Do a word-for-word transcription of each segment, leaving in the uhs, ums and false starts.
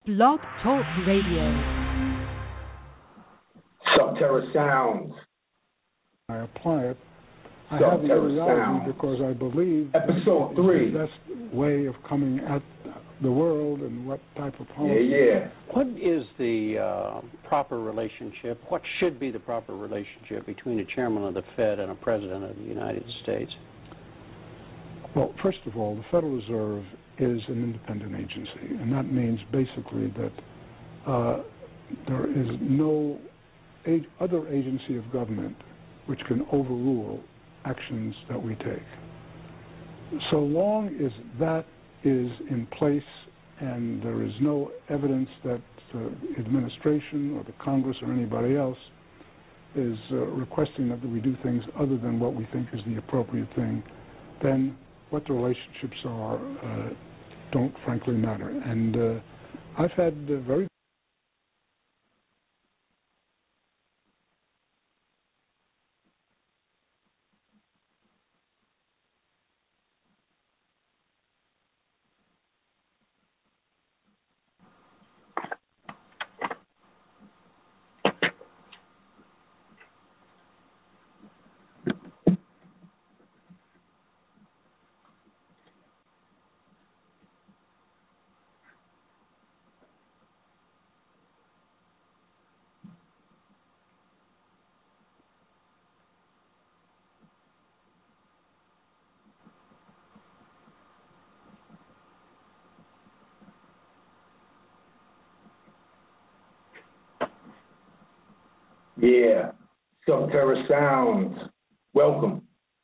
Blog Talk Radio. Subterra Sounds. I apply it. I have the ideology because I believe episode three. The best way of coming at the world and what type of policy. Yeah, yeah. What is the uh, proper relationship? What should be the proper relationship between a chairman of the Fed and a president of the United States? Well, first of all, the Federal Reserve is an independent agency, and that means basically that uh, there is no ag- other agency of government which can overrule actions that we take. So long as that is in place and there is no evidence that the administration or the Congress or anybody else is uh, requesting that we do things other than what we think is the appropriate thing, then what the relationships are uh, don't frankly matter. And uh, I've had uh, very Yeah, Subterra Sounds. Welcome.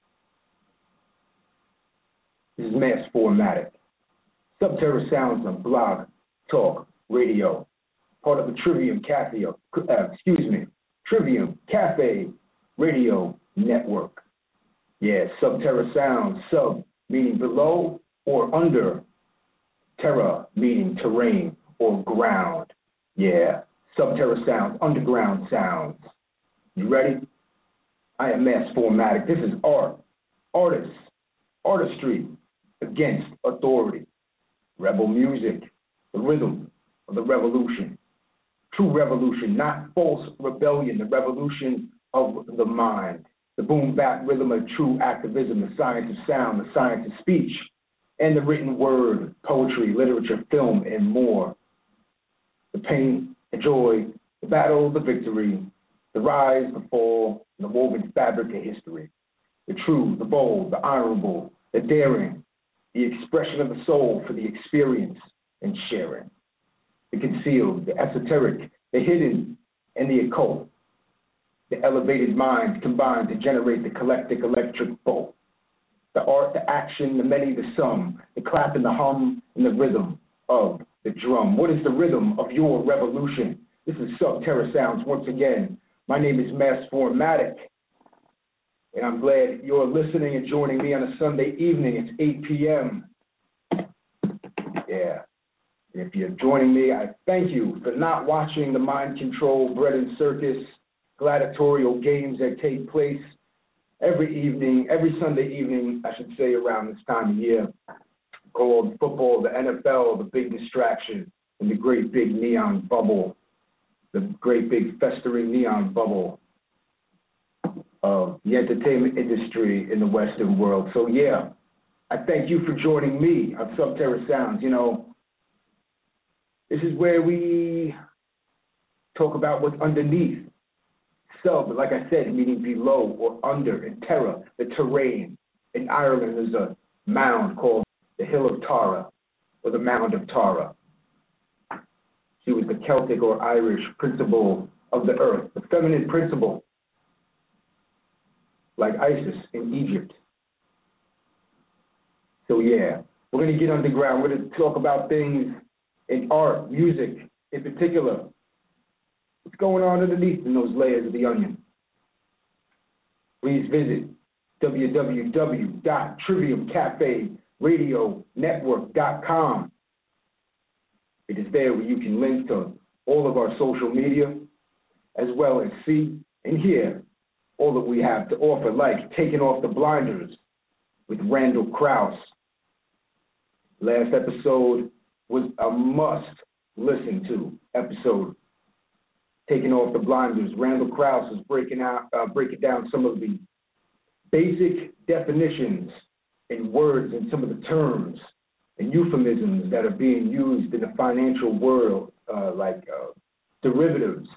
This is Mass Formatic. Subterra Sounds on Blog Talk Radio, part of the Trivium Cafe, uh, excuse me, Trivium Cafe Radio Network. Yeah, Subterra Sounds, sub meaning below or under, terra meaning terrain or ground. Yeah. Subterra Sounds, underground sounds. You ready? I am Mass Formatic. This is art, artists, artistry against authority. Rebel music, the rhythm of the revolution. True revolution, not false rebellion, the revolution of the mind. The boom bap rhythm of true activism, the science of sound, the science of speech, and the written word, poetry, literature, film, and more. The pain, the joy, the battle, the victory, the rise, the fall, the woven fabric of history. The true, the bold, the honorable, the daring, the expression of the soul for the experience and sharing. The concealed, the esoteric, the hidden, and the occult. The elevated minds combined to generate the collective electric bolt. The art, the action, the many, the sum, the clap and the hum, and the rhythm of the drum. What is the rhythm of your revolution? This is Subterra Sounds once again. My name is Mass Formatic, and I'm glad you're listening and joining me on a Sunday evening. It's eight p.m. Yeah. If you're joining me, I thank you for not watching the mind control, bread and circus, gladiatorial games that take place every evening, every Sunday evening, I should say, around this time of year, called football, the N F L, the big distraction, and the great big neon bubble, the great big festering neon bubble of the entertainment industry in the Western world. So, yeah, I thank you for joining me on Subterra Sounds. You know, this is where we talk about what's underneath. Sub, like I said, meaning below or under, and terra, the terrain. In Ireland, there's a mound called the Hill of Tara, or the Mound of Tara. She was the Celtic or Irish principle of the earth, the feminine principle, like Isis in Egypt. So yeah, we're going to get underground. We're going to talk about things in art, music in particular. What's going on underneath in those layers of the onion? Please visit w w w dot trivium cafe radio network dot com. It is there where you can link to all of our social media, as well as see and hear all that we have to offer, like Taking Off the Blinders with Randall Krauss. Last episode was a must listened to episode, Taking Off the Blinders. Randall Krause is breaking out, uh, breaking down some of the basic definitions and words and some of the terms and euphemisms that are being used in the financial world, uh, like uh, derivatives,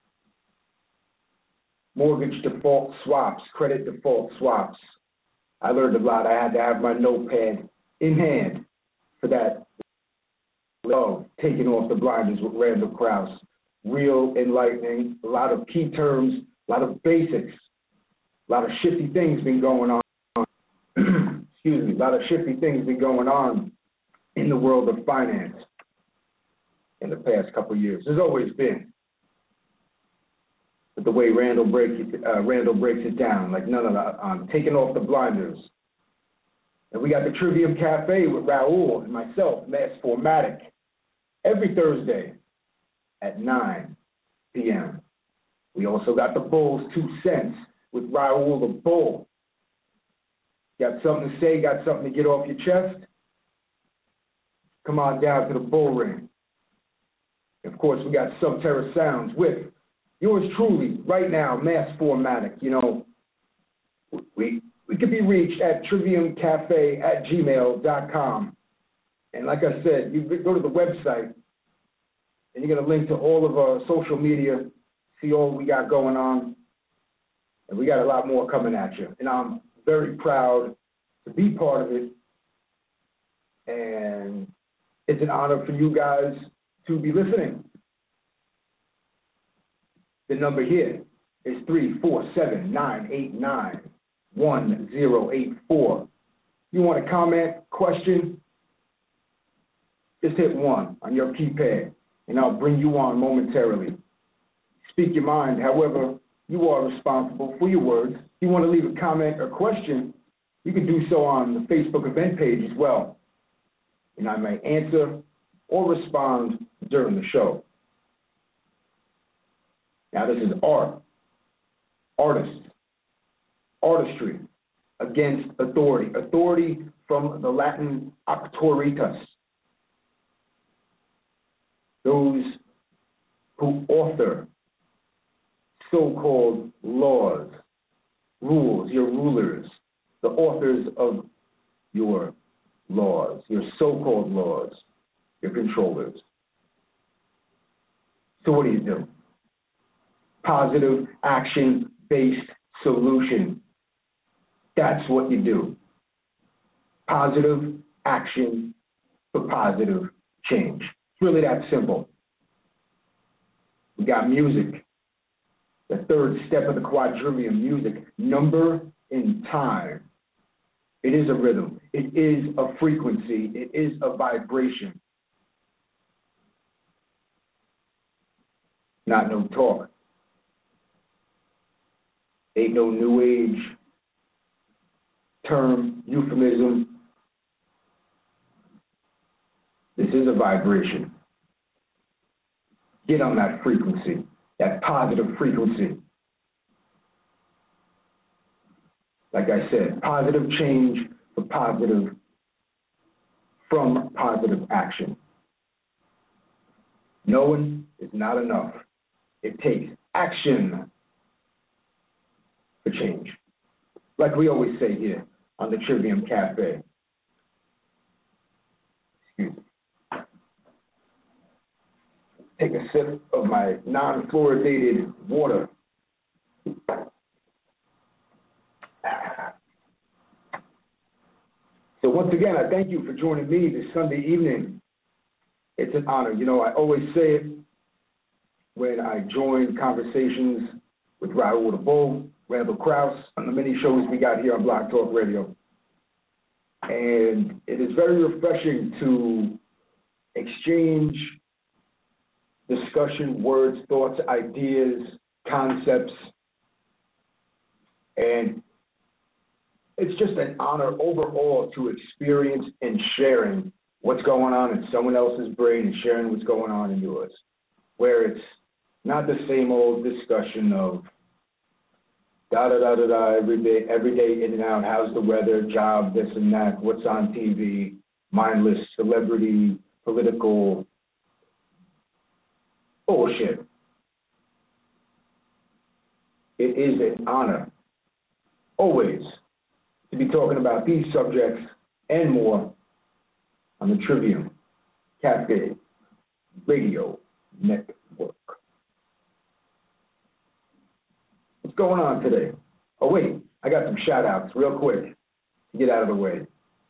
mortgage default swaps, credit default swaps. I learned a lot. I had to have my notepad in hand for that. Love Taking Off the Blinders with Randall Krause. Real enlightening, a lot of key terms, a lot of basics, a lot of shifty things been going on. Excuse me, a lot of shifty things been going on in the world of finance in the past couple of years. There's always been. But the way Randall, break it, uh, Randall breaks it down, like none of that, um, Taking Off the Blinders. And we got the Trivium Cafe with Raul and myself, Mass Formatic, every Thursday at nine p.m. We also got the Bull's Two Cents with Raul the Bull. Got something to say, got something to get off your chest? Come on down to the Bull Ring. Of course, we got Subterra Sounds with yours truly, right now, Mass Formatic. You know, we we can be reached at trivium cafe at gmail dot com. And like I said, you go to the website, and you're going to link to all of our social media, see all we got going on. And we got a lot more coming at you. And I'm very proud to be part of it. And it's an honor for you guys to be listening. The number here is three four seven, nine eight nine, one zero eight four. You want to comment, question, just hit one on your keypad, and I'll bring you on momentarily. Speak your mind, however, you are responsible for your words. If you want to leave a comment or question, you can do so on the Facebook event page as well. And I may answer or respond during the show. Now, this is art, artists, artistry against authority. Authority from the Latin auctoritas, those who author so-called laws, rules, your rulers, the authors of your laws, your so-called laws, your controllers. So what do you do? Positive action-based solution. That's what you do. Positive action for positive change. It's really that simple. We got music. The third step of the quadrivium, music, number in time. It is a rhythm. It is a frequency. It is a vibration. Not no talk. Ain't no new age term, euphemism. This is a vibration. Get on that frequency, that positive frequency. Like I said, positive change for positive, from positive action. Knowing is not enough. It takes action for change. Like we always say here on the Trivium Cafe. Excuse me. Take a sip of my non-fluoridated water. So once again, I thank you for joining me this Sunday evening. It's an honor. You know, I always say it when I join conversations with Raul the Bull, Randall Krause, on the many shows we got here on Blog Talk Radio. And it is very refreshing to exchange discussion, words, thoughts, ideas, concepts. And it's just an honor overall to experience and sharing what's going on in someone else's brain and sharing what's going on in yours, where it's not the same old discussion of da-da-da-da-da, every day, every day in and out, how's the weather, job, this and that, what's on T V, mindless celebrity, political bullshit. It is an honor, always, to be talking about these subjects and more on the Trivium Cafe Radio Network. What's going on today? Oh, wait, I got some shout-outs real quick to get out of the way.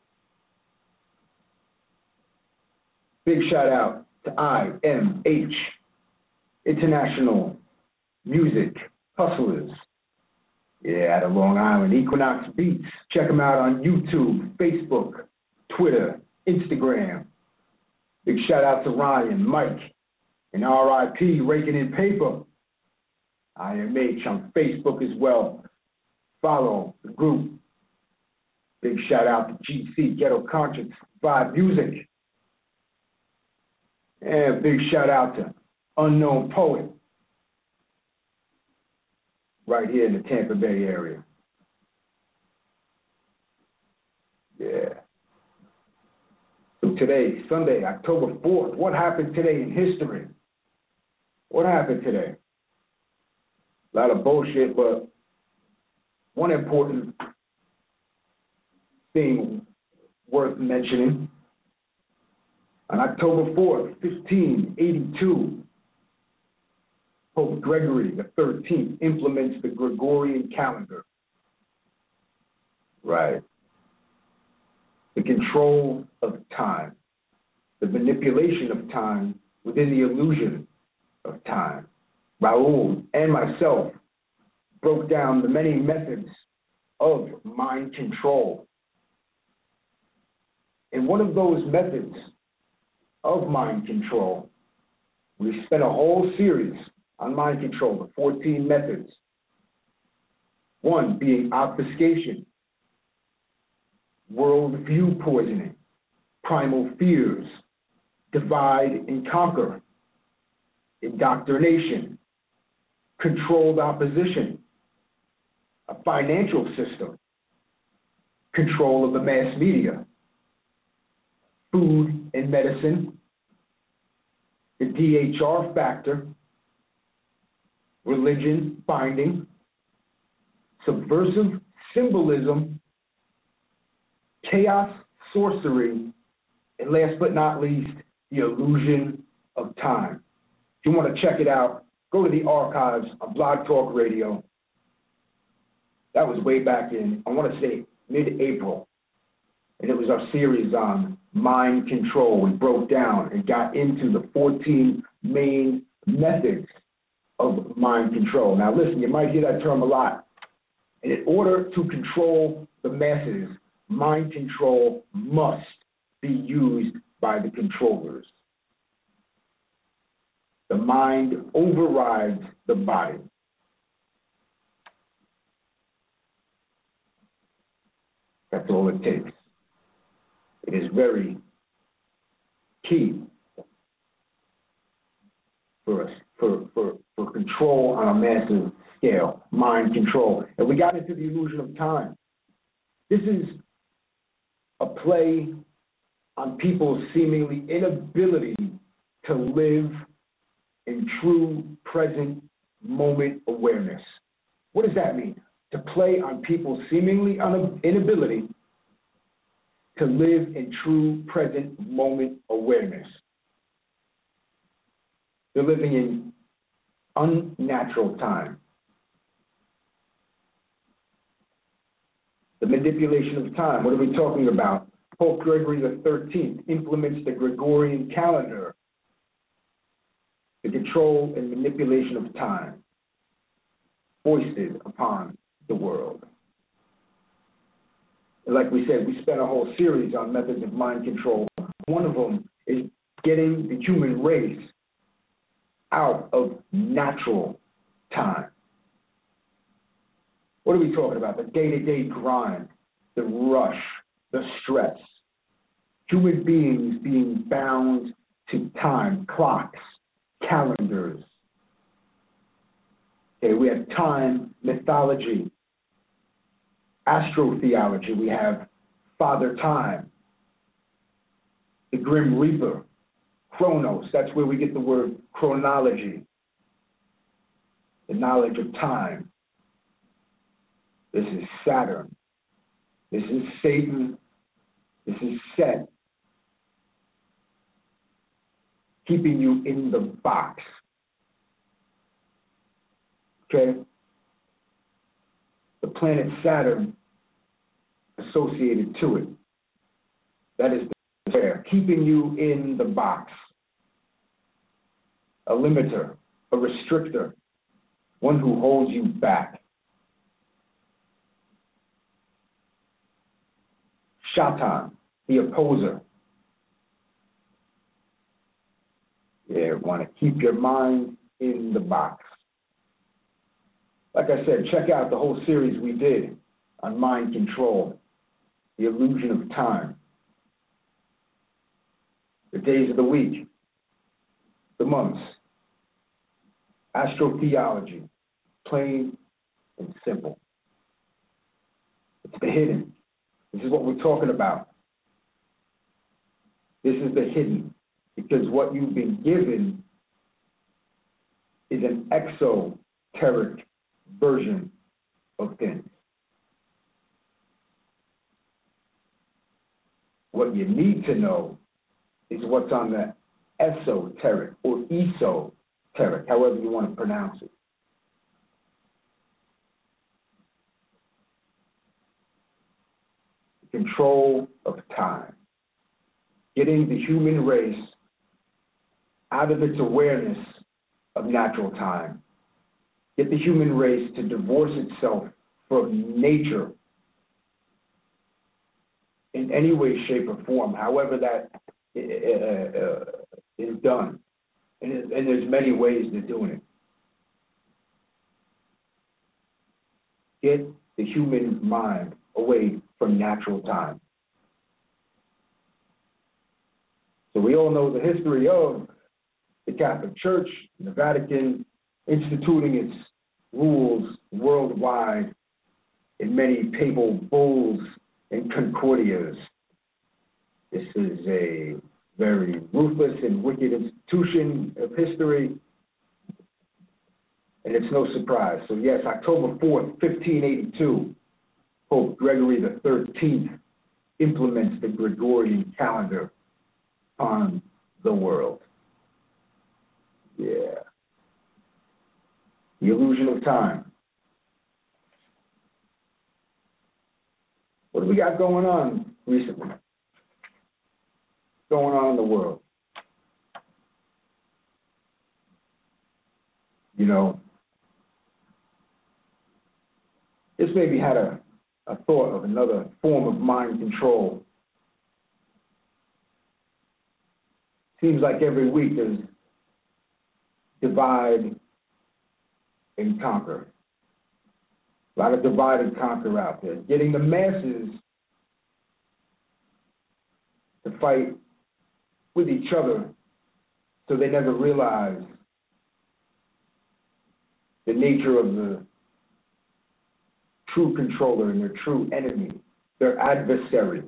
Big shout-out to I M H, International Music Hustlers. Yeah, out of Long Island, Equinox Beats. Check them out on YouTube, Facebook, Twitter, Instagram. Big shout-out to Ryan, Mike, and R I P, Raking in Paper. I M H on Facebook as well. Follow the group. Big shout out to G C, Ghetto Conscience, Vibe Music. And big shout out to Unknown Poet, right here in the Tampa Bay area. Yeah. So today, Sunday, October fourth, what happened today in history? What happened today? A lot of bullshit, but one important thing worth mentioning. On October fourth, fifteen eighty-two, Pope Gregory the thirteenth implements the Gregorian calendar. Right. The control of time, the manipulation of time within the illusion of time. Raul and myself broke down the many methods of mind control. And one of those methods of mind control, we spent a whole series on mind control, the fourteen methods. One being obfuscation, worldview poisoning, primal fears, divide and conquer, indoctrination, controlled opposition, a financial system, control of the mass media, food and medicine, the D H R factor, religion binding, subversive symbolism, chaos, sorcery, and last but not least, the illusion of time. If you want to check it out, go to the archives on Blog Talk Radio. That was way back in, I want to say, mid-April. And it was our series on mind control. We broke down and got into the fourteen main methods of mind control. Now listen, you might hear that term a lot. And in order to control the masses, mind control must be used by the controllers. The mind overrides the body. That's all it takes. It is very key for us, for, for, for control on a massive scale, mind control. And we got into the illusion of time. This is a play on people's seemingly inability to live in true present moment awareness. What does that mean? To play on people's seemingly inability to live in true present moment awareness. They're living in unnatural time. The manipulation of time. What are we talking about? Pope Gregory the thirteenth implements the Gregorian calendar, the control and manipulation of time foisted upon the world. And like we said, we spent a whole series on methods of mind control. One of them is getting the human race out of natural time. What are we talking about? The day-to-day grind, the rush, the stress. Human beings being bound to time, clocks, calendars. Okay, we have time, mythology, astrotheology. We have Father Time, the Grim Reaper, Chronos, that's where we get the word chronology, the knowledge of time. This is Saturn. This is Satan. This is Set. Keeping you in the box. Okay? The planet Saturn associated to it. That is there, keeping you in the box. A limiter, a restrictor, one who holds you back. Shaitan, the opposer. Yeah, want to keep your mind in the box. Like I said, check out the whole series we did on mind control, the illusion of time, the days of the week, the months, astrotheology, plain and simple. It's the hidden. This is what we're talking about. This is the hidden, because what you've been given is an exoteric version of things. What you need to know is what's on the esoteric or esoteric, however you want to pronounce it. Control of time. Getting the human race out of its awareness of natural time. Get the human race to divorce itself from nature in any way, shape, or form, however that uh, uh, is done. And, it, and there's many ways they're doing it. Get the human mind away from natural time. So we all know the history of the Catholic Church, the Vatican, instituting its rules worldwide in many papal bulls and concordias. This is a very ruthless and wicked institution of history, and it's no surprise. So yes, October fourth, fifteen eighty-two, Pope Gregory the thirteenth implements the Gregorian calendar on the world. Yeah. The illusion of time. What do we got going on recently? What's going on in the world? You know, this maybe had a, a thought of another form of mind control. Seems like every week there's divide and conquer. A lot of divide and conquer out there. Getting the masses to fight with each other so they never realize the nature of the true controller and their true enemy, their adversary.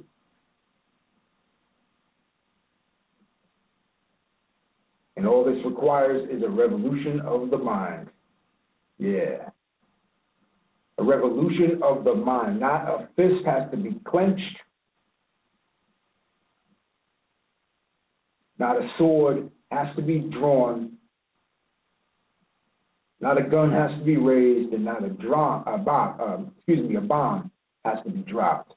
And all this requires is a revolution of the mind. Yeah. A revolution of the mind. Not a fist has to be clenched. Not a sword has to be drawn. Not a gun has to be raised, and not a draw, a bomb, um, excuse me, a bomb has to be dropped.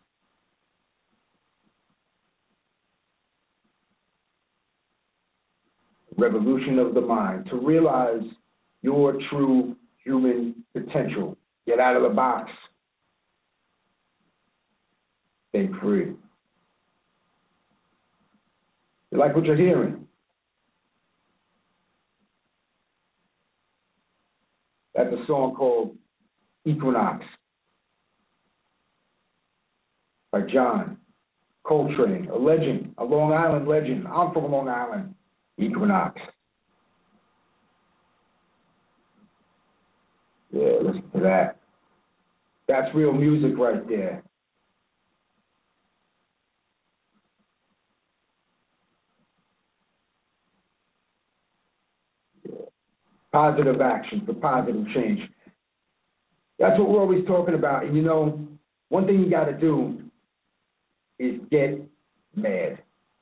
Revolution of the mind, to realize your true human potential. Get out of the box. Stay free. You like what you're hearing? That's a song called Equinox by John Coltrane, a legend, a Long Island legend. I'm from Long Island. Equinox. Yeah, listen to that. That's real music right there. Positive action for positive change. That's what we're always talking about. And you know, one thing you got to do is get mad.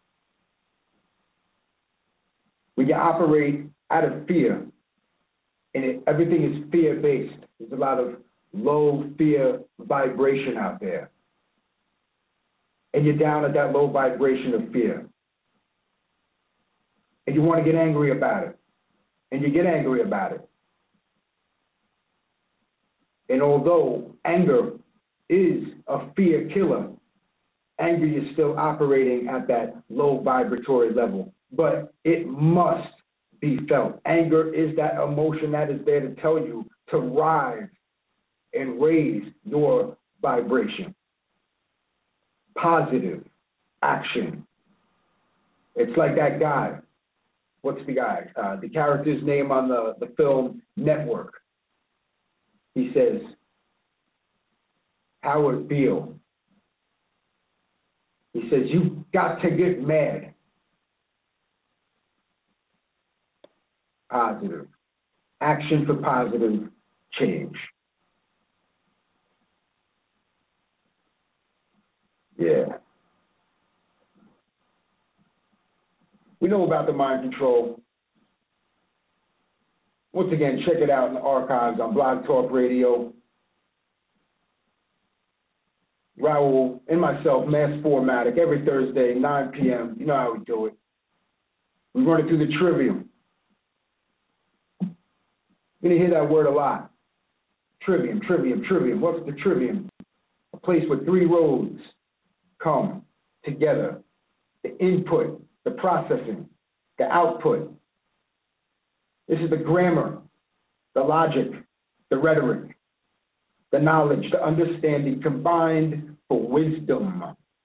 When you operate out of fear, and it, everything is fear-based, there's a lot of low fear vibration out there. And you're down at that low vibration of fear. And you want to get angry about it. And you get angry about it. And although anger is a fear killer, anger is still operating at that low vibratory level. But it must be felt. Anger is that emotion that is there to tell you to rise and raise your vibration. Positive action. It's like that guy. What's the guy? Uh, the character's name on the, the film Network. He says, Howard Beale. He says, you've got to get mad. Positive. Action for positive change. Yeah. We know about the mind control. Once again, check it out in the archives on Blog Talk Radio. Raul and myself, Mass Formatic, every Thursday, nine p.m. You know how we do it. We run it through the Trivium. You're going to hear that word a lot. Trivium, Trivium, Trivium. What's the Trivium? A place where three roads come together. The input, the processing, the output. This is the grammar, the logic, the rhetoric, the knowledge, the understanding combined for wisdom.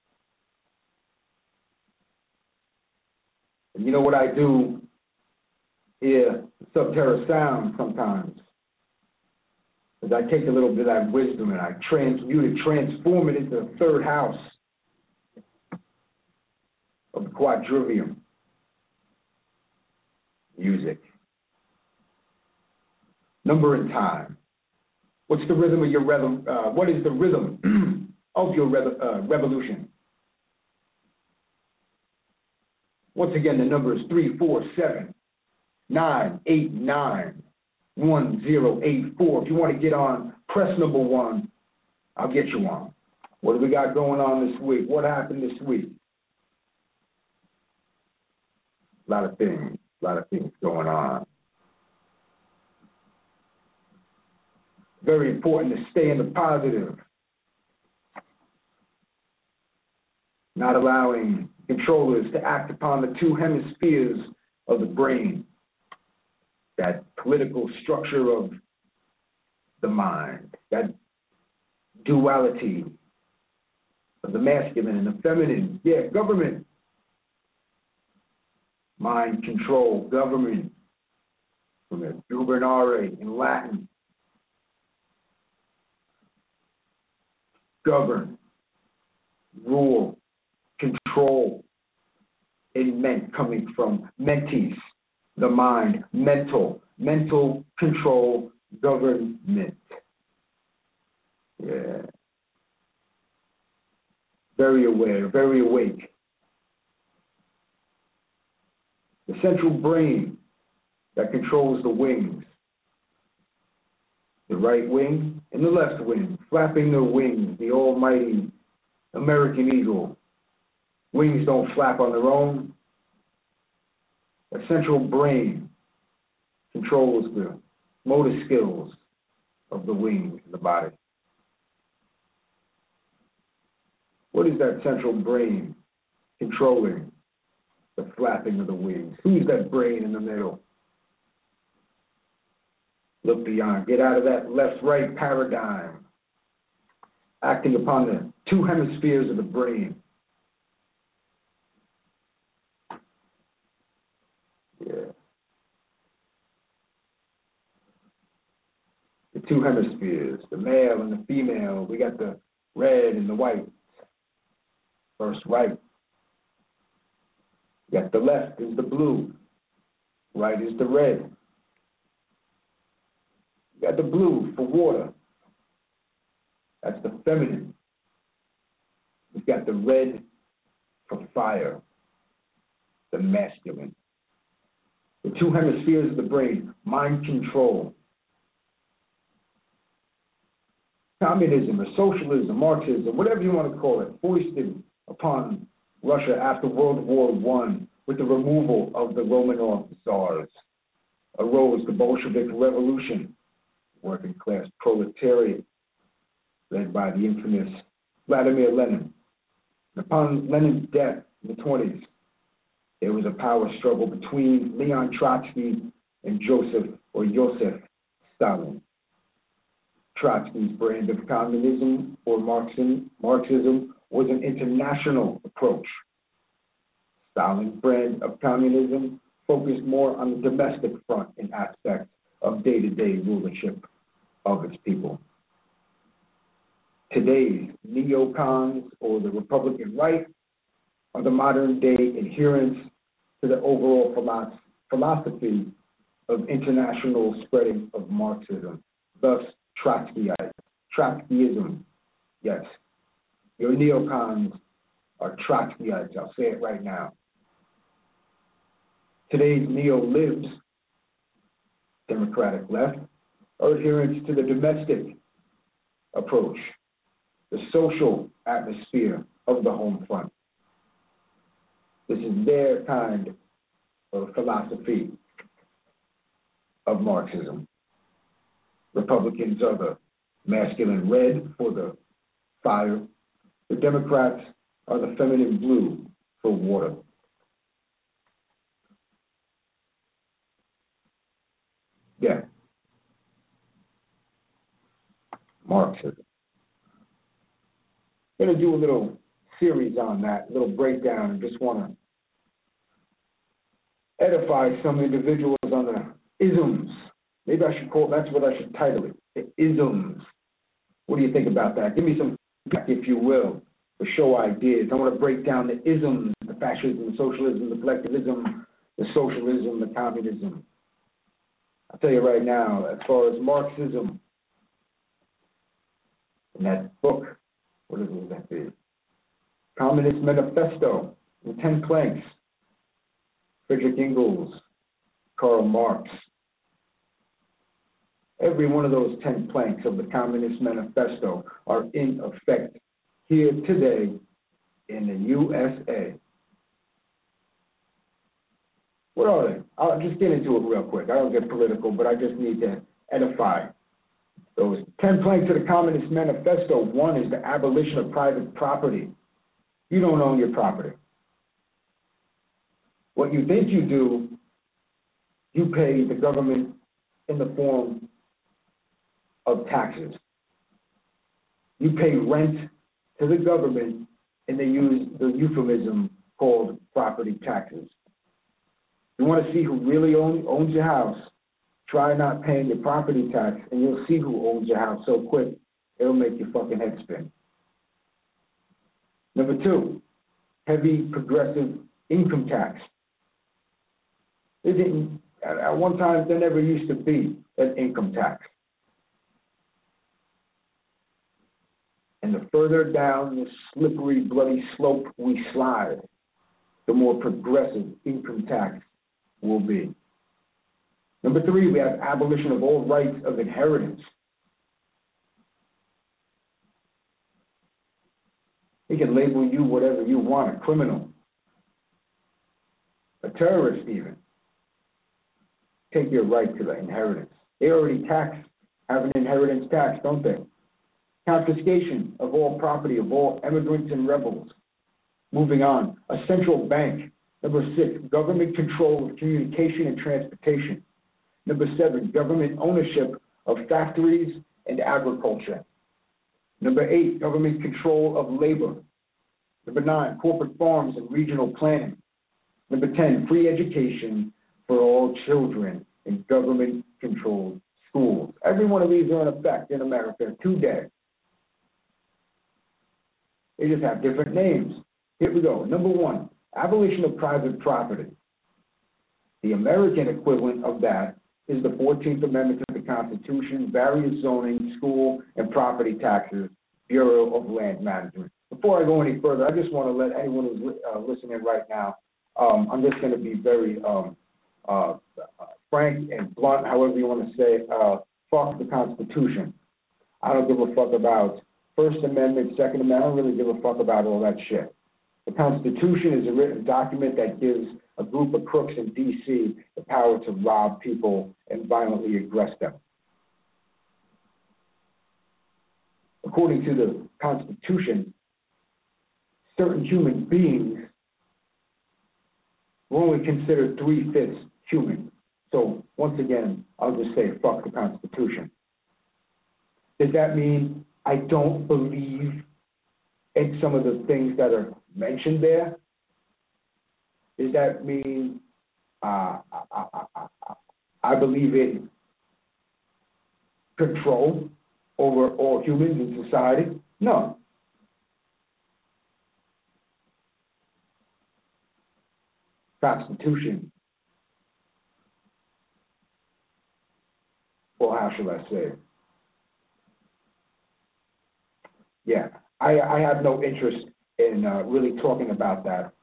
And you know what I do here, Subterra Sound sometimes, is I take a little bit of that wisdom and I transmute it, transform it into the third house of the quadrivium. Music. Number and time. What's the rhythm of your rev- uh, what is the rhythm of your rev- uh, revolution? Once again, the number is three four seven nine eight nine one zero eight four. If you want to get on, press number one. I'll get you on. What do we got going on this week? What happened this week? A lot of things. A lot of things going on. Very important to stay in the positive. Not allowing controllers to act upon the two hemispheres of the brain. That political structure of the mind. That duality of the masculine and the feminine. Yeah, government. Mind control, government. From the gubernare in Latin. Govern, rule, control, in ment, coming from mentis, the mind, mental, mental control, government. Yeah. Very aware, very awake. The central brain that controls the wings. The right wing and the left wing, flapping their wings, the almighty American eagle. Wings don't flap on their own. The central brain controls the motor skills of the wings and the body. What is that central brain controlling the flapping of the wings? Who's that brain in the middle? Look beyond. Get out of that left-right paradigm, acting upon the two hemispheres of the brain. Yeah. The two hemispheres, the male and the female. We got the red and the white. First right. We got the left is the blue. Right is the red. You got the blue for water. That's the feminine. You've got the red for fire, the masculine. The two hemispheres of the brain, mind control. Communism or socialism, Marxism, whatever you want to call it, foisted upon Russia after World War One with the removal of the Romanov Tsars. Arose the Bolshevik Revolution, working class proletariat, led by the infamous Vladimir Lenin. And upon Lenin's death in the twenties, there was a power struggle between Leon Trotsky and Joseph or Joseph Stalin. Trotsky's brand of communism or Marxism, Marxism was an international approach. Stalin's brand of communism focused more on the domestic front and aspects of day-to-day rulership of its people. Today's neocons or the Republican right are the modern-day adherents to the overall philosophy of international spreading of Marxism, thus Trotskyite, Trotskyism. Yes, your neocons are Trotskyites. I'll say it right now. Today's neo-libs, Democratic left, are adherents to the domestic approach, the social atmosphere of the home front. This is their kind of philosophy of Marxism. Republicans are the masculine red for the fire. The Democrats are the feminine blue for water. Yeah. Marxism. I'm going to do a little series on that, a little breakdown, and just want to edify some individuals on the isms. Maybe I should call, that's what I should title it, the isms. What do you think about that? Give me some feedback, if you will, to show ideas. I want to break down the isms, the fascism, the socialism, the collectivism, the socialism, the communism. I'll tell you right now, as far as Marxism, in that book, what is it that is? Communist Manifesto, the Ten Planks, Friedrich Engels, Karl Marx. Every one of those ten planks of the Communist Manifesto are in effect here today in the U S A. What are they? I'll just get into it real quick. I don't get political, but I just need to edify. Those ten planks of the Communist Manifesto, one is the abolition of private property. You don't own your property. What you think you do, you pay the government in the form of taxes. You pay rent to the government, and they use the euphemism called property taxes. You want to see who really own, owns your house, try not paying your property tax, and you'll see who owns your house so quick, it'll make your fucking head spin. Number two, heavy progressive income tax. It didn't, at one time, there never used to be an income tax. And the further down the slippery, bloody slope we slide, the more progressive income tax will be. Number three, we have abolition of all rights of inheritance. He can label you whatever you want, a criminal, a terrorist even. Take your right to the inheritance. They already tax, have an inheritance tax, don't they? Confiscation of all property of all immigrants and rebels. Moving on, a central bank. Number six, government control of communication and transportation. Number seven, government ownership of factories and agriculture. Number eight, government control of labor. Number nine, corporate farms and regional planning. Number ten, free education for all children in government-controlled schools. Every one of these are in effect in America today. They just have different names. Here we go. Number one, abolition of private property. The American equivalent of that is the fourteenth Amendment to the Constitution, various zoning, school, and property taxes, Bureau of Land Management. Before I go any further, I just want to let anyone who's li- uh, listening right now, um, I'm just going to be very um, uh, frank and blunt, however you want to say, uh, fuck the Constitution. I don't give a fuck about First Amendment, Second Amendment. I don't really give a fuck about all that shit. The Constitution is a written document that gives a group of crooks in D C the power to rob people and violently aggress them. According to the Constitution, certain human beings were only considered three-fifths human. So once again, I'll just say fuck the Constitution. Does that mean I don't believe in some of the things that are mentioned there? Does that mean uh, I, I, I, I believe in control over all humans in society? No. Constitution, or how should I say it? Yeah, I, I have no interest in uh, really talking about that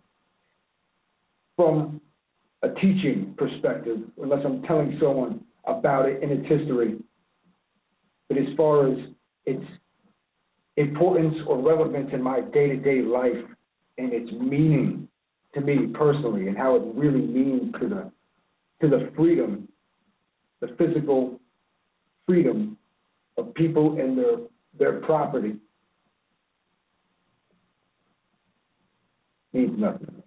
from a teaching perspective, unless I'm telling someone about it in its history. But as far as its importance or relevance in my day-to-day life and its meaning to me personally and how it really means to the to the freedom, the physical freedom of people and their their property, means nothing.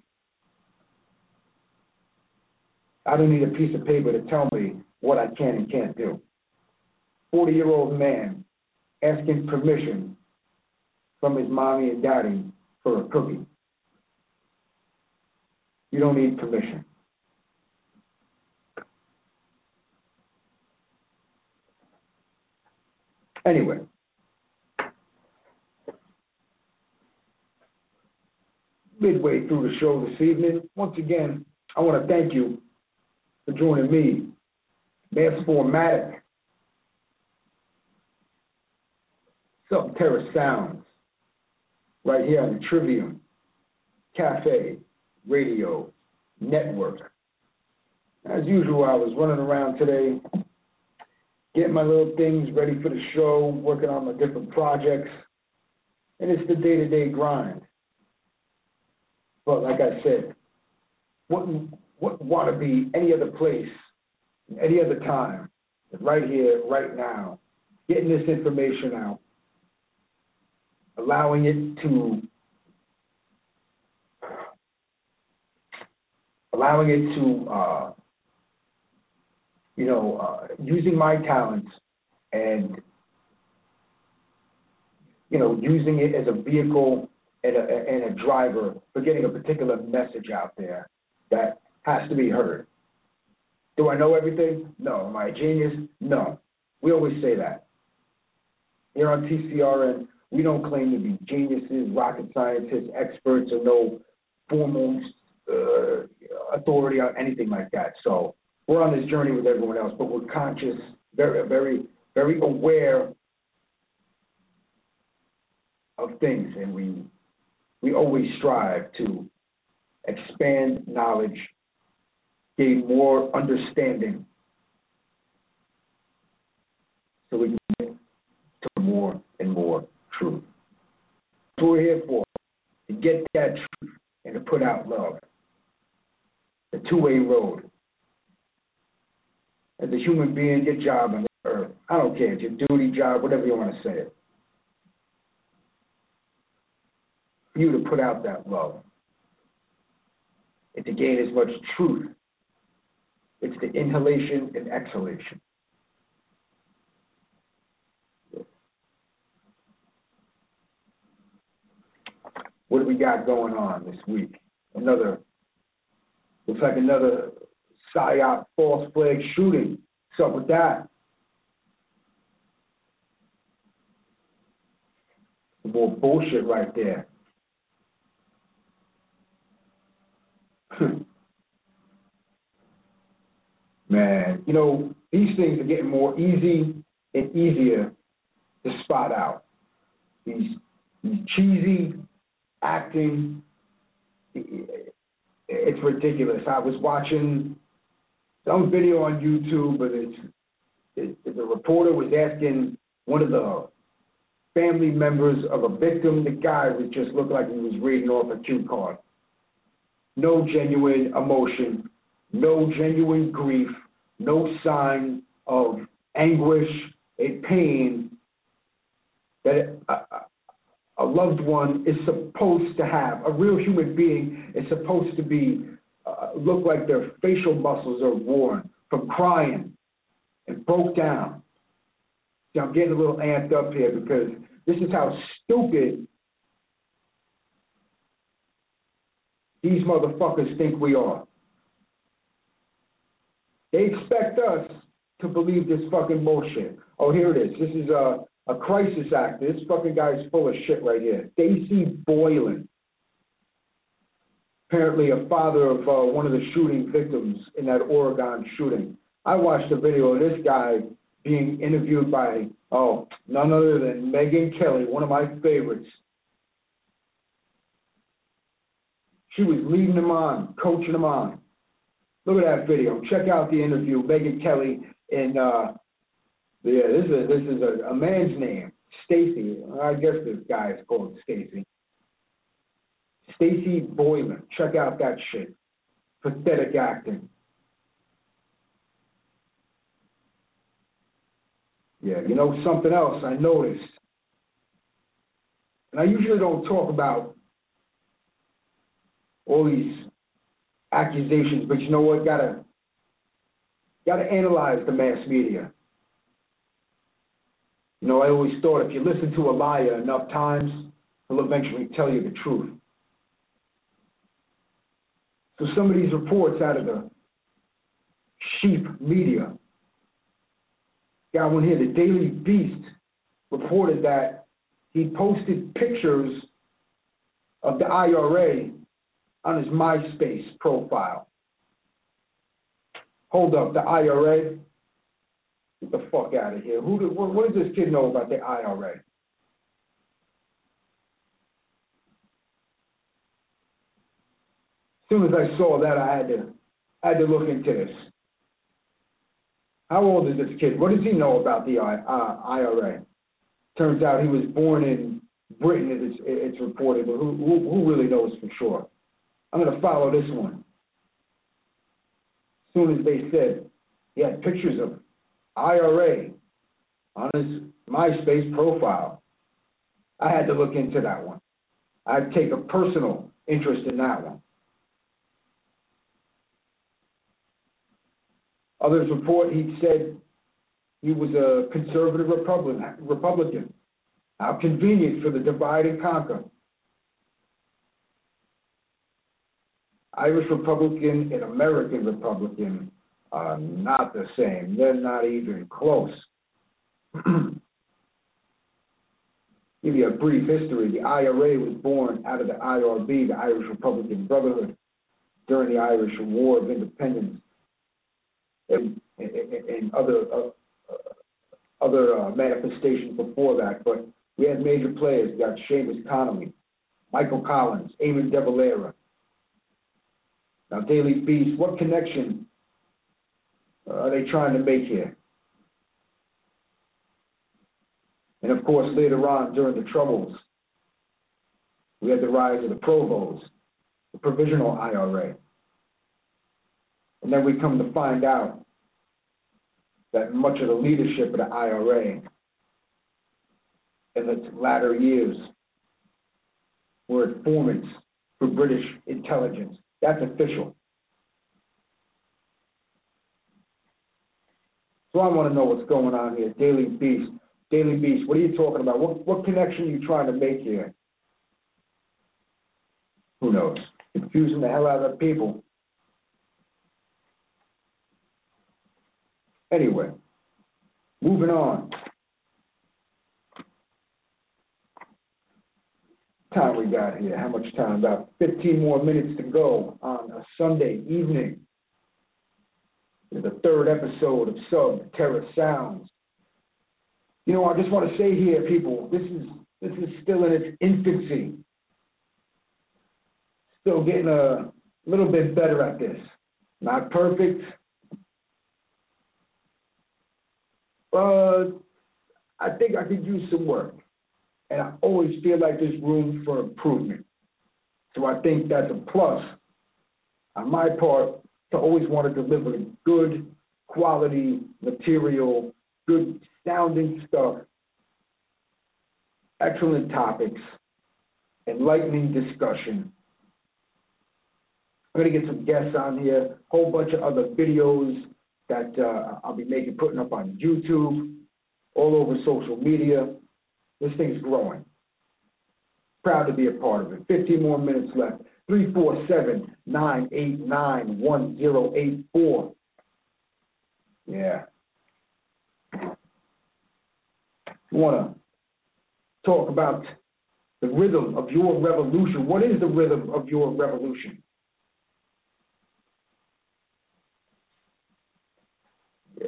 I don't need a piece of paper to tell me what I can and can't do. forty-year-old man asking permission from his mommy and daddy for a cookie. You don't need permission. Anyway, midway through the show this evening, once again, I want to thank you for joining me, Mass Formatic, Subterra Sounds, right here on the Trivium Cafe Radio Network. As usual, I was running around today, getting my little things ready for the show, working on my different projects, and it's the day-to-day grind. But like I said, wouldn't, wouldn't want to be any other place, any other time, than right here, right now, getting this information out, allowing it to allowing it to, uh, you know, uh, using my talents and, you know, using it as a vehicle and a, and a driver for getting a particular message out there that has to be heard. Do I know everything? No. Am I a genius? No. We always say that. Here on T C R N, we don't claim to be geniuses, rocket scientists, experts, or no formal uh, authority on anything like that. So we're on this journey with everyone else, but we're conscious, very, very, very aware of things, and we we always strive to expand knowledge, gain more understanding, so we can get to more and more truth. That's what we're here for, to get that truth and to put out love. The two-way road. As a human being, your job on the earth, I don't care, it's your duty, job, whatever you want to say it, for you to put out that love. And to gain as much truth. It's the inhalation and exhalation. What do we got going on this week? Another, looks like another PSYOP false flag shooting. What's up with that? Some more bullshit right there. Man, you know, these things are getting more easy and easier to spot out. These, these cheesy acting, it's ridiculous. I was watching some video on YouTube, but it's, it, the reporter was asking one of the family members of a victim. The guy was just looked like he was reading off a cue card. No genuine emotion, no genuine grief, no sign of anguish and pain that a, a loved one is supposed to have. A real human being is supposed to be, uh, look like their facial muscles are worn from crying and broke down. See, I'm getting a little amped up here because this is how stupid these motherfuckers think we are. They expect us to believe this fucking bullshit. Oh, here it is. This is a, a crisis act. This fucking guy is full of shit right here. Stacy Boylan, apparently a father of uh, one of the shooting victims in that Oregon shooting. I watched a video of this guy being interviewed by, oh, none other than Megyn Kelly, one of my favorites. She was leading him on, coaching him on. Look at that video. Check out the interview. Megyn Kelly and uh, yeah, this is this is a, a man's name, Stacy. I guess this guy is called Stacy. Stacy Boylan. Check out that shit. Pathetic acting. Yeah, you know something else I noticed, and I usually don't talk about all these accusations, but you know what? Gotta gotta analyze the mass media. You know, I always thought if you listen to a liar enough times, he'll eventually tell you the truth. So some of these reports out of the sheep media, got one here. The Daily Beast reported that he posted pictures of the I R A on his MySpace profile. Hold up, the I R A? Get the fuck out of here. Who? Do, what, what does this kid know about the I R A? As soon as I saw that, I had to, I had to look into this. How old is this kid? What does he know about the I, uh, I R A? Turns out he was born in Britain, it's, it's reported, but who, who, who really knows for sure? I'm going to follow this one. As soon as they said he had pictures of I R A on his MySpace profile, I had to look into that one. I'd take a personal interest in that one. Others report he said he was a conservative Republican. Republican. How convenient for the divide and conquer. Irish Republican and American Republican are not the same. They're not even close. Give you a brief history. The I R A was born out of the I R B, the Irish Republican Brotherhood, during the Irish War of Independence, and, and, and other uh, uh, other uh, manifestations before that. But we had major players. We got Seamus Connolly, Michael Collins, Eamon de Valera. Now, Daily Beast, what connection uh, are they trying to make here? And of course, later on, during the Troubles, we had the rise of the Provos, the provisional I R A. And then we come to find out that much of the leadership of the I R A in its latter years were informants for British intelligence. That's official. So I want to know what's going on here. Daily Beast. Daily Beast, what are you talking about? What, what connection are you trying to make here? Who knows? Confusing the hell out of people. Anyway, moving on. Time we got here? How much time? About fifteen more minutes to go on a Sunday evening. This is the third episode of Sub Terra Sounds. You know, I just want to say here, people, this is this is still in its infancy. Still getting a little bit better at this. Not perfect, but I think I could use some work. And I always feel like there's room for improvement. So I think that's a plus on my part to always want to deliver good quality material, good sounding stuff, excellent topics, enlightening discussion. I'm going to get some guests on here, a whole bunch of other videos that uh, I'll be making, putting up on YouTube, all over social media. This thing's growing. Proud to be a part of it. fifteen more minutes left. three four seven, nine eight nine, one zero eight four. Yeah. You want to talk about the rhythm of your revolution. What is the rhythm of your revolution? Yeah.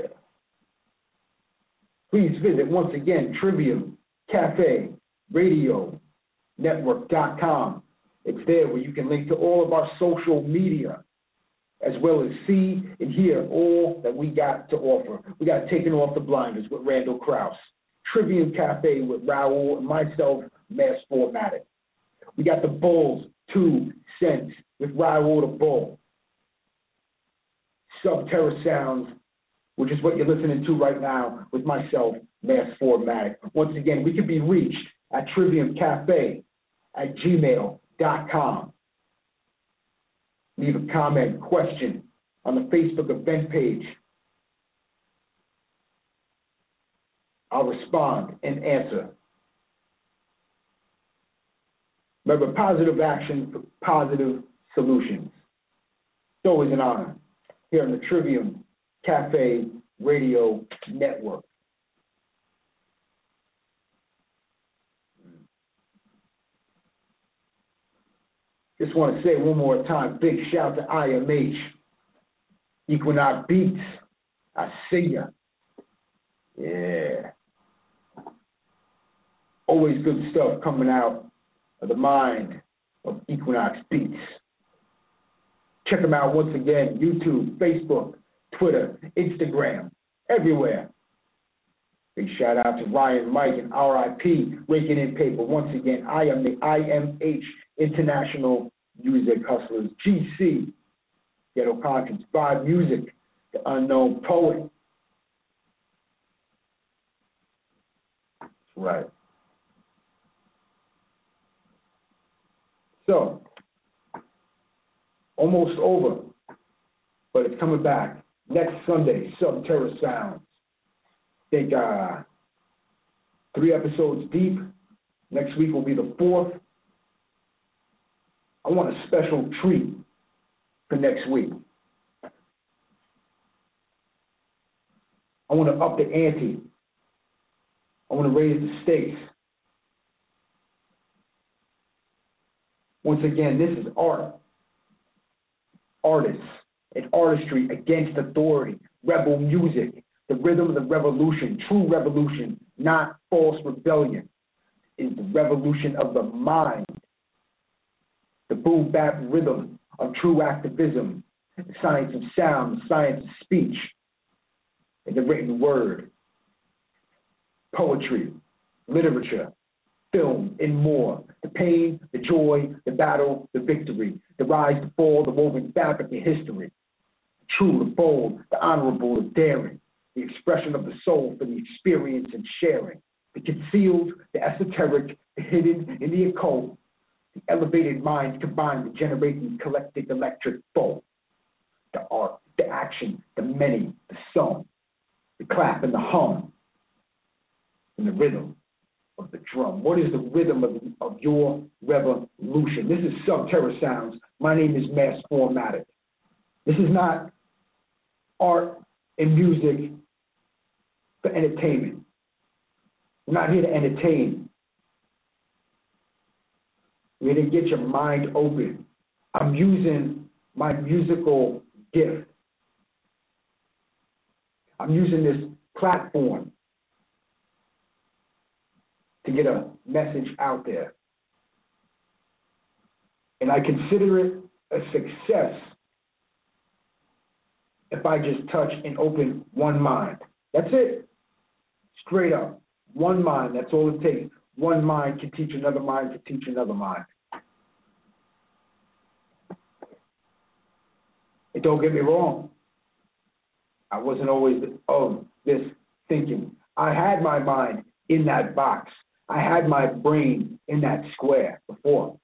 Please visit once again Trivium Cafe Radio Network dot com. It's there where you can link to all of our social media, as well as see and hear all that we got to offer. We got Taking Off the Blinders with Randall Krause, Trivium Cafe with Raul and myself, Mass Formatic. We got the Bulls, Two Cents with Raul the Bull. Sub Terra Sounds, which is what you're listening to right now with myself, Mass Formatic. Once again, we can be reached at Trivium Cafe at gmail dot com. Leave a comment, question on the Facebook event page. I'll respond and answer. Remember, positive action for positive solutions. It's always an honor here on the Trivium Cafe Radio Network. Just want to say one more time, big shout to I M H, Equinox Beats. I see ya. Yeah. Always good stuff coming out of the mind of Equinox Beats. Check them out once again, YouTube, Facebook, Twitter, Instagram, everywhere. Big shout out to Ryan, Mike, and R I P, Raking in Paper. Once again, I am the I M H International Music Hustlers, G C, Ghetto Conscience, Vibe Music, The Unknown Poet. That's right. So, almost over, but it's coming back. Next Sunday, Sub Terra Sounds. I think uh, three episodes deep. Next week will be the fourth. I want a special treat for next week. I want to up the ante. I want to raise the stakes. Once again, this is art. Artists and artistry against authority. Rebel music. The rhythm of the revolution. True revolution, not false rebellion. Is the revolution of the mind. The boom bap rhythm of true activism, the science of sound, the science of speech, and the written word, poetry, literature, film, and more. The pain, the joy, the battle, the victory, the rise, the fall, the woven fabric of history. The true, the bold, the honorable, the daring, the expression of the soul for the experience and sharing, the concealed, the esoteric, the hidden, and the occult. The elevated minds combined to generate the eclectic electric bolt. The art, the action, the many, the song, the clap and the hum, and the rhythm of the drum. What is the rhythm of, of your revolution? This is Sub Terra Sounds. My name is Mass Formatic. This is not art and music for entertainment. I'm not here to entertain. We're here to get your mind open. I'm using my musical gift I'm using this platform to get a message out there. And I consider it a success if I just touch and open one mind. That's it. Straight up. One mind. That's all it takes. One mind can teach another mind to teach another mind. And don't get me wrong. I wasn't always of this thinking. I had my mind in that box. I had my brain in that square before.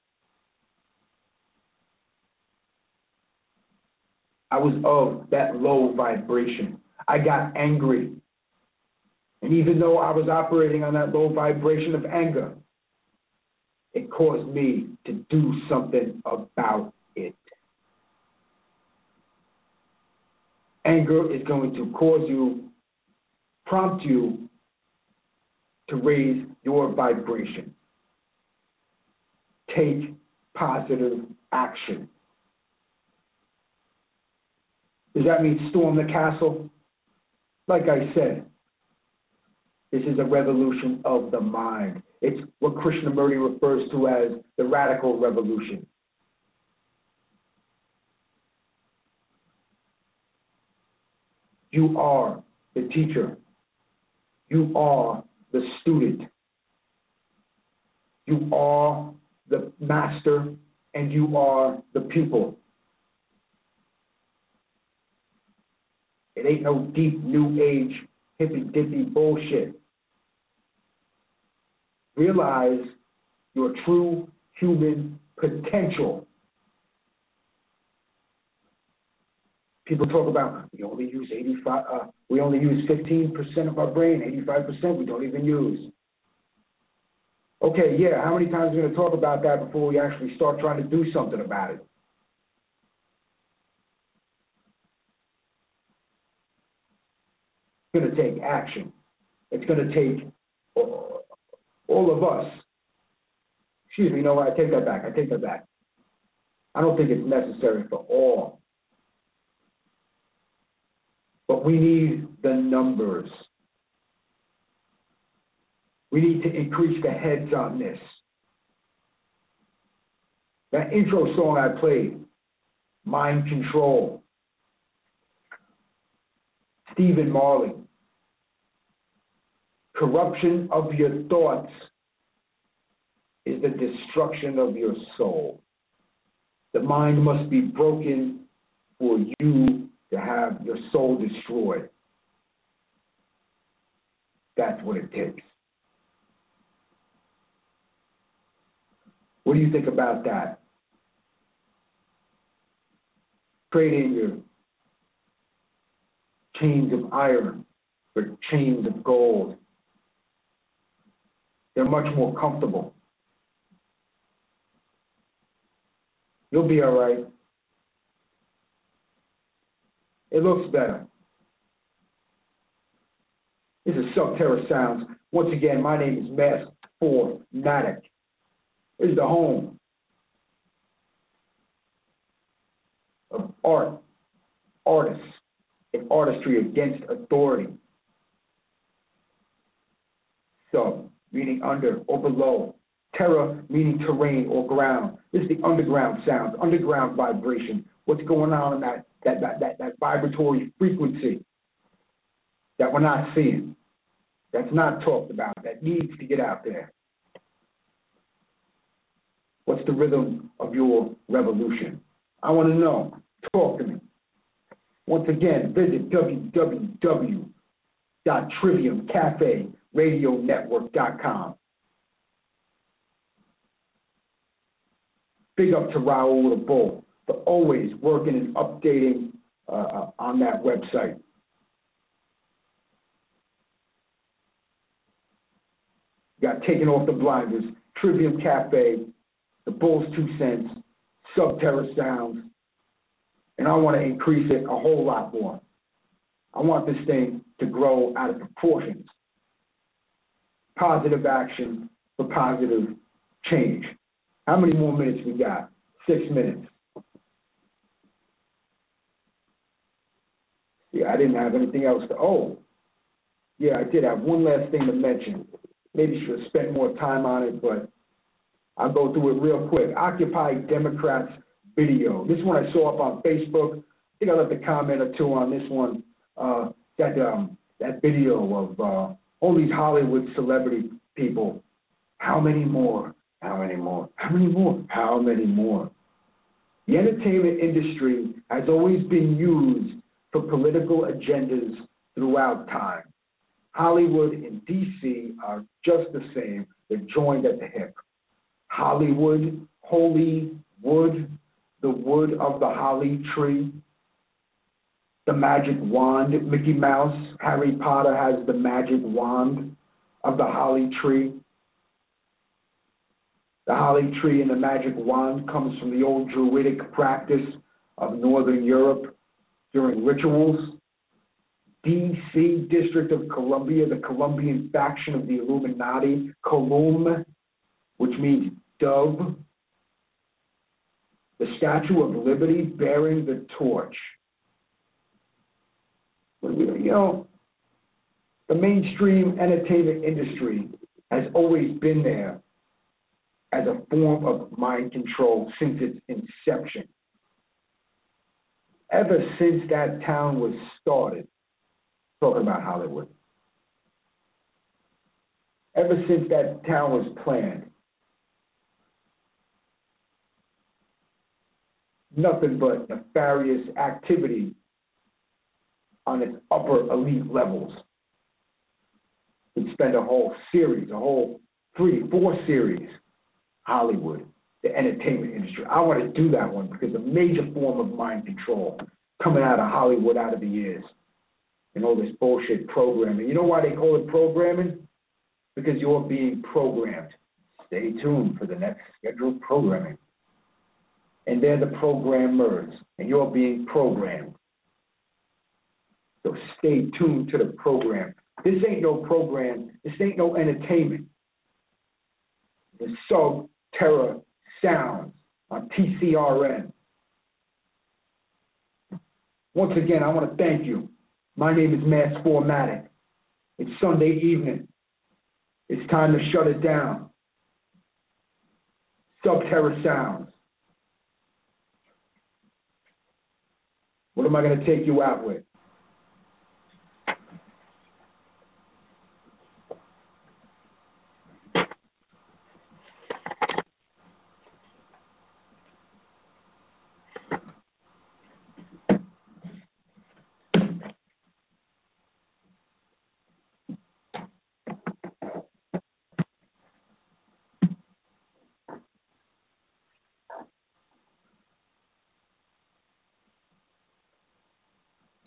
I was of that low vibration. I got angry. And even though I was operating on that low vibration of anger, it caused me to do something about it. Anger is going to cause you, prompt you to raise your vibration. Take positive action. Does that mean storm the castle? Like I said, this is a revolution of the mind. It's what Krishnamurti refers to as the radical revolution. You are the teacher. You are the student. You are the master, and you are the pupil. It ain't no deep new age hippy-dippy bullshit. Realize your true human potential. People talk about we only use eighty-five. Uh, we only use fifteen percent of our brain. eighty-five percent we don't even use. Okay, yeah. How many times are we going to talk about that before we actually start trying to do something about it? It's going to take action. It's going to take all, all of us. Excuse me. You know what? I take that back. I take that back. I don't think it's necessary for all. But we need the numbers. We need to increase the heads on this. That intro song I played, Mind Control, Stephen Marley. Corruption of your thoughts is the destruction of your soul. The mind must be broken for you to have your soul destroyed. That's what it takes. What do you think about that? Trading your chains of iron for chains of gold. They're much more comfortable. You'll be all right. It looks better. This is Subterra Sounds. Once again, my name is Mass four Matic. This is the home of art, artists, and artistry against authority. Sub, meaning under or below. Terra, meaning terrain or ground. This is the underground sounds, underground vibration. What's going on in that, that, that, that, that vibratory frequency that we're not seeing, that's not talked about, that needs to get out there. What's the rhythm of your revolution? I want to know. Talk to me. Once again, visit w w w dot trivium cafe radio network dot com. Big up to Raul the Bull for always working and updating uh, on that website. Got taken off the blinders, Trivium Cafe, the Bull's Two Cents, Subterra Sounds, and I want to increase it a whole lot more. I want this thing to grow out of proportions. Positive action for positive change. How many more minutes we got? Six minutes. Yeah, I didn't have anything else to, oh, yeah, I did have one last thing to mention. Maybe should have spent more time on it, but I'll go through it real quick. Occupy Democrats video. This one I saw up on Facebook. I think I left a comment or two on this one. Uh, that um, that video of uh, all these Hollywood celebrity people. How many more? How many more? How many more? How many more? The entertainment industry has always been used for political agendas throughout time. Hollywood and D C are just the same. They're joined at the hip. Hollywood, holy wood, the wood of the holly tree, the magic wand. Mickey Mouse, Harry Potter has the magic wand of the holly tree. The holly tree and the magic wand comes from the old Druidic practice of Northern Europe during rituals. D C, District of Columbia, the Columbian faction of the Illuminati, Colum, which means dove. The Statue of Liberty bearing the torch. You know, the mainstream entertainment industry has always been there as a form of mind control since its inception. Ever since that town was started, talking about Hollywood, ever since that town was planned, nothing but nefarious activity on its upper elite levels. We'd spend a whole series, a whole three, four series, Hollywood, the entertainment industry. I want to do that one because a major form of mind control coming out of Hollywood out of the years and all this bullshit programming. You know why they call it programming? Because you're being programmed. Stay tuned for the next scheduled programming. And they're the programmers, and you're being programmed. So stay tuned to the program. This ain't no program. This ain't no entertainment. The Sub-Terra Sounds on T C R N. Once again, I want to thank you. My name is Mass Formatic. It's Sunday evening. It's time to shut it down. Sub-Terra Sounds. What am I going to take you out with?